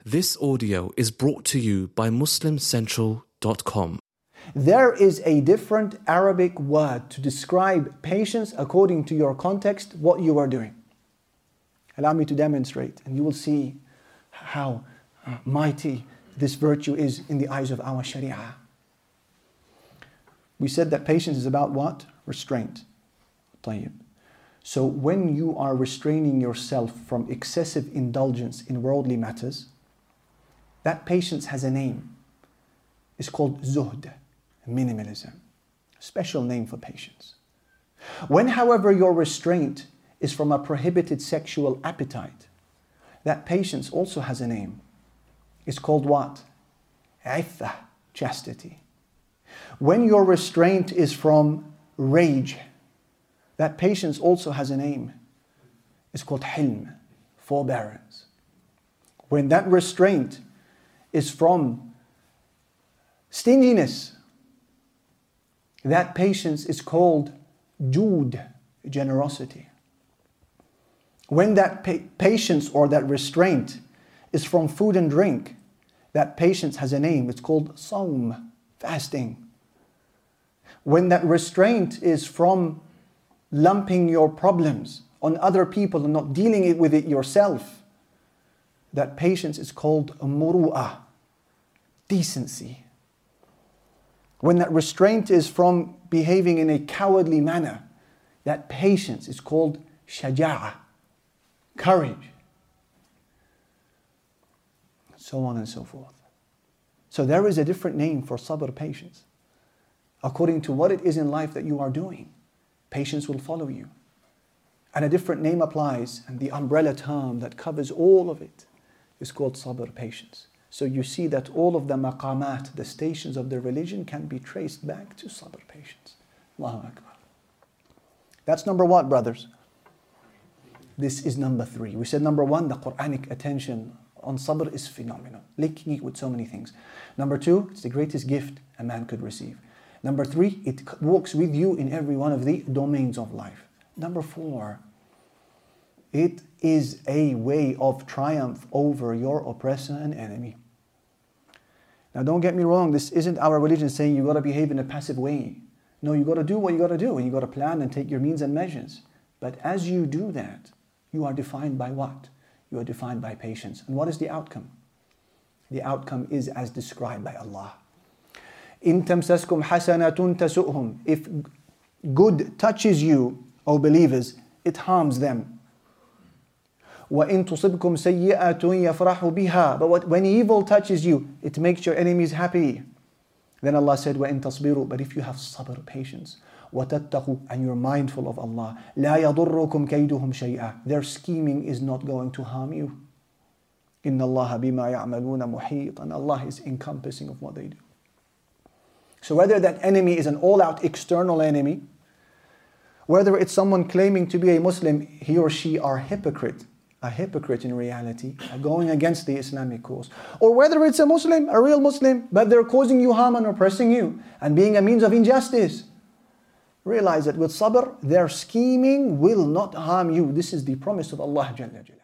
This audio is brought to you by MuslimCentral.com. There is a different Arabic word to describe patience according to your context, what you are doing. Allow me to demonstrate, and you will see how mighty this virtue is in the eyes of our Sharia. We said that patience is about what? Restraint. طيب. So when you are restraining yourself from excessive indulgence in worldly matters, that patience has a name. It's called zuhd, minimalism. A special name for patience. When, however, your restraint is from a prohibited sexual appetite, that patience also has a name. It's called what? Iffah, chastity. When your restraint is from rage, that patience also has a name. It's called hilm, forbearance. When that restraint is from stinginess, that patience is called jood, generosity. When that patience or that restraint is from food and drink, that patience has a name. It's called sawm, fasting. When that restraint is from lumping your problems on other people and not dealing with it yourself, that patience is called muru'ah, decency. When that restraint is from behaving in a cowardly manner, that patience is called shaja'ah, courage. So on and so forth. So there is a different name for sabr, patience. According to what it is in life that you are doing, patience will follow you. And a different name applies, and the umbrella term that covers all of it is called sabr, patience. So you see that all of the maqamat, the stations of the religion, can be traced back to sabr, patience. Allahu Akbar. That's number what, brothers? This is number 3. We said number 1, the Quranic attention on sabr is phenomenal, linking it with so many things. Number 2, it's the greatest gift a man could receive. Number 3, it walks with you in every one of the domains of life. Number 4, it is a way of triumph over your oppressor and enemy. Now don't get me wrong, this isn't our religion saying you got to behave in a passive way. No, you got to do what you got to do, and you got to plan and take your means and measures. But as you do that, you are defined by what? You are defined by patience. And what is the outcome? The outcome is as described by Allah. إِن تَمْسَسْكُمْ حَسَنَةٌ تَسُؤْهُمْ. If good touches you, O believers, it harms them. وَإِن تُصِبْكُمْ سَيِّئَةٌ يَفْرَحُ بِهَا. But when evil touches you, it makes your enemies happy. Then Allah said, وَإِن تَصْبِرُوا. But if you have sabr, patience, وَتَتَّقُوا, and you're mindful of Allah, لَا يَضُرُّكُمْ كَيْدُهُمْ شَيْئًا. Their scheming is not going to harm you. إِنَّ اللَّهَ بِمَا يَعْمَلُونَ مُحِيطٌ. And Allah is encompassing of what they do. So whether that enemy is an all-out external enemy, whether it's someone claiming to be a Muslim, he or she are a hypocrite in reality, going against the Islamic cause. Or whether it's a Muslim, a real Muslim, but they're causing you harm and oppressing you and being a means of injustice. Realize that with sabr, their scheming will not harm you. This is the promise of Allah Jalla Jalla.